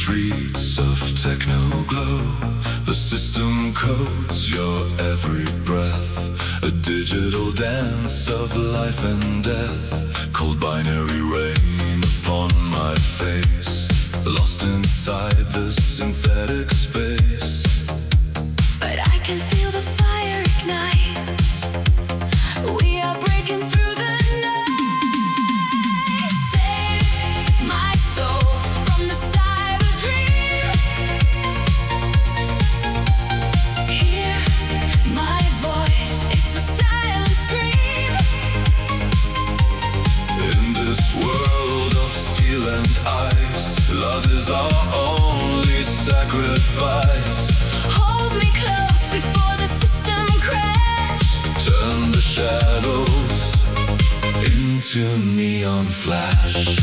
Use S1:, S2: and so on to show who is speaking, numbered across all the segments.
S1: streets of techno glow. The system codes your every breath. A digital dance of life and death. Cold binary rain upon my face. Lost inside this synthetic space.
S2: But I can feel the fire ignite. We are breaking through the night. Save my soul from the cyber dream. Hear my voice, it's a silent scream.
S1: In this world of steel and ice, love is our only sacrifice.
S2: Hold me close before the system crash.
S1: Turn the shadows into neon flash.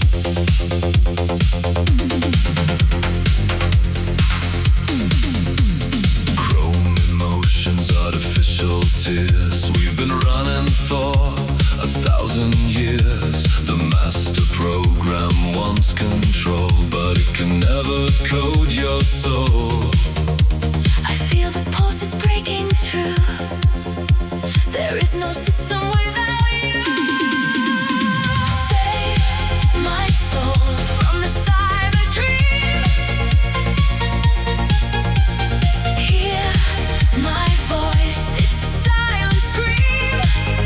S1: Chrome emotions, artificial tears. We've been running for 1,000 years. The master program wants control, but it can never code your soul.
S2: I feel the pulse is breaking through. There is no system without you. Save my soul from the cyber dream. Hear my voice, it's a silent scream.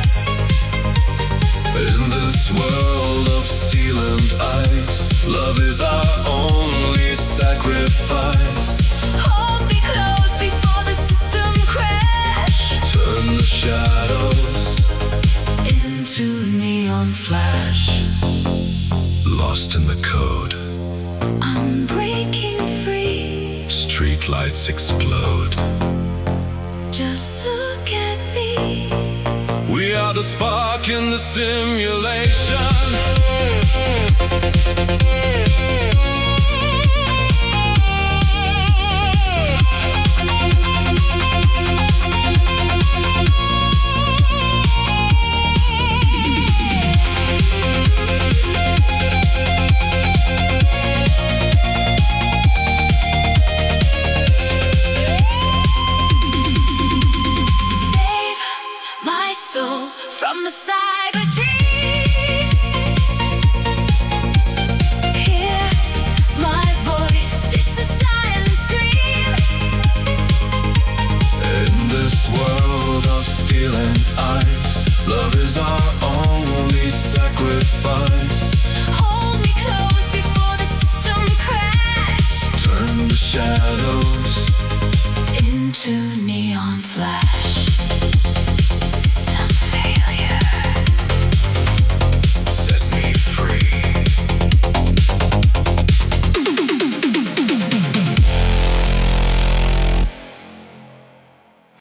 S1: In this world of steel and ice, love is our only sacrifice.
S2: Hold me close before the system crash.
S1: Turn the shadows
S2: Into neon flash.
S1: lost in the code.
S2: I'm breaking free.
S1: Street lights explode.
S2: Just look at me.
S1: We are the spark in the simulation.